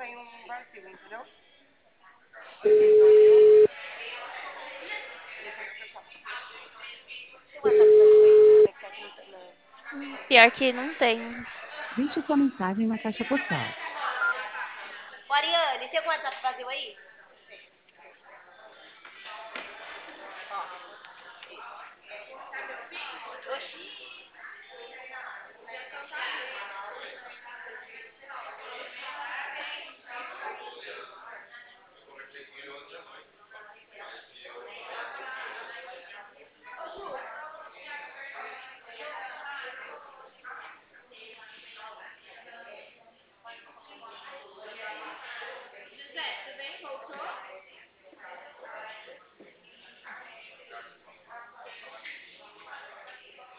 Pior que não tem. Deixe sua mensagem na caixa postal. Ô, Ariane, tem um WhatsApp vazio aí? Oxi.